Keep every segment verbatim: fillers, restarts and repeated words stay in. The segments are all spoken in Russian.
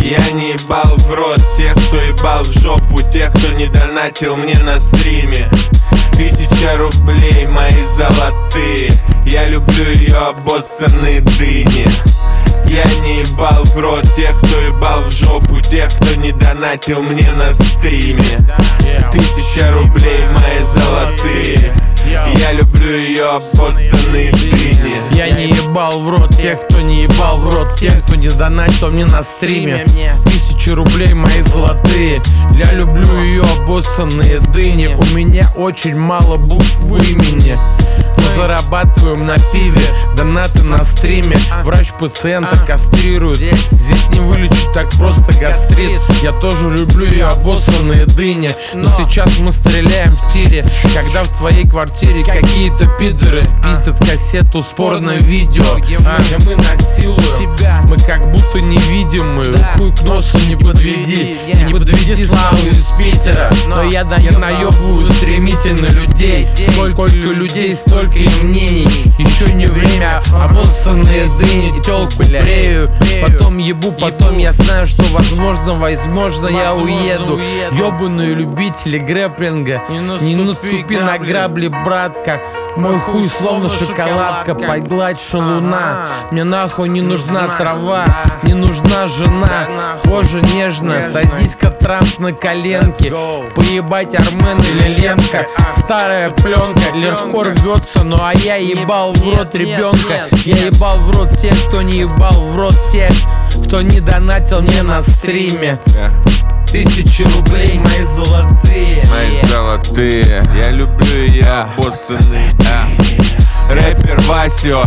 Я не ебал в рот тех, кто ебал в жопу, тех, кто не донатил мне на стриме. Тысяча рублей мои золотые, я люблю ее обоссанные дыни. Я не ебал в рот тех, кто ебал в жопу, тех, кто не донатил мне на стриме. Тысяча рублей мои золотые, я люблю ее обоссанные дыни. Я не ебал в рот тех, кто не ебал в рот тех, кто не донатил мне на стриме. Тысячи рублей мои золотые, я люблю ее обоссанные дыни. У меня очень мало букв в имени. Мы зарабатываем на пиве, донаты на стриме. Врач пациента кастрирует, здесь не вылечить так просто гастрит. Я тоже люблю ее обоссанные дыни, но сейчас мы стреляем в тире, когда в твоей квартире какие-то пидоры спиздят кассету с порно-видео, где мы насилуем тебя, мы как будто невидимые. Хуй к носу не подведи, не подведи славу из Питера. Но я наебываю стремительно людей. Сколько людей, столько и мнений. Еще не время, обоссанные дыни. Тёлку брею, потом ебу, потом я знаю, что возможно, возможно я уеду. Ёбаные любители грэплинга, не наступи на грабли, братка. Мой хуй словно шоколадка, погладь шалуна. Мне нахуй не нужна трава, не нужна жена. Кожа нежная, садись-ка транс на коленки. Поебать Армен или Ленка. Старая пленка легко рвется, ну а я ебал в рот ребенка. Я ебал в рот тех, кто не ебал в рот тех, кто не донатил мне на стриме. Тысячи рублей мои золотые, мои золотые, я люблю ее обоссанные дыни. Рэпер Васио,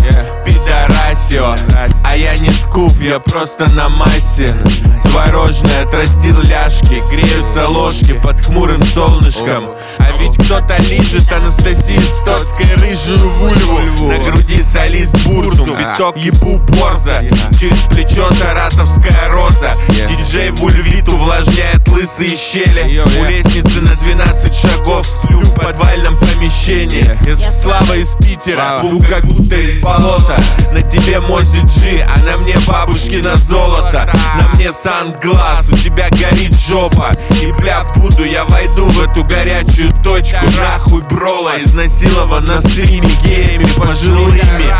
пидорасио, а я не скуф, я просто на массе. Творожное отрастил ляжки, греются ложки под хмурым солнышком. А ведь кто-то лижет Анастасии Стоцкой рыжую вульву. На груди солист Бурсум, биток ебу борза. Через плечо саратовская роза. Диджей вульвит увлажняет лысые щели. У лестницы на двенадцать шагов сплю в подвальном помещении. Слава из Питера, звук как будто из болота. На тебе Мози Джи, а на мне бабушкино золото. На мне санглаз, у тебя горит жопа. И бля, буду, я войду в эту горячую точку. Нахуй брола, изнасилован на стриме геями пожилыми.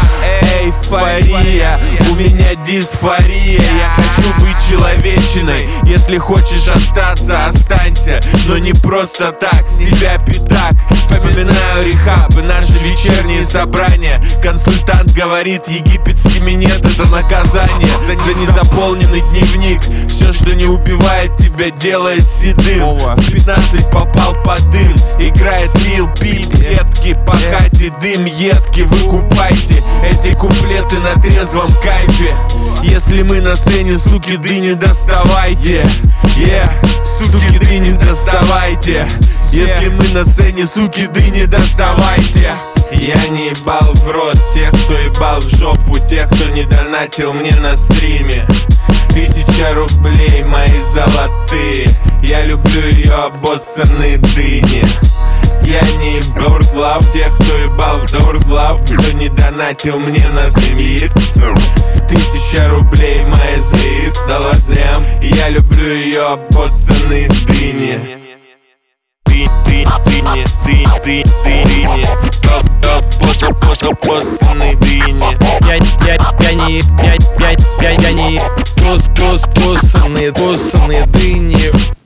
Эйфория, у меня дисфория. Я хочу быть человечиной. Если хочешь остаться, останься. Но не просто так, с тебя пятак. Вспоминаю рехабы, наши вечерние собрания. Консультант говорит, египетскими нет, это наказание. За незаполненный дневник. Все, что не убивает тебя, делает седым. В пятнадцать попал под дым. Играет Лил Пип, редкий, пахайте дым едкий. Выкупайте эти куплеты на трезвом кайфе. Если мы на сцене, суки, дыни доставайте. Yeah, суки, дыни доставайте. Если мы на сцене, суки, дыни доставайте. Я не ебал в рот тех, кто ебал в жопу, тех, кто не донатил мне на стриме. Тысяча рублей мои золотые, я люблю ее обоссанные дыни. Я не ебал в лав тех, кто ебал в лав, кто не донатил мне на семьицу. Тысяча рублей мои заедала зря, я люблю ее обоссанные дыни. Ты, ты, ты, ты, ты, ты, дыни. Обоссанные дыни. Я, я, я не, я, я, я, я не, пос, пос, поссанные, поссанные дыни.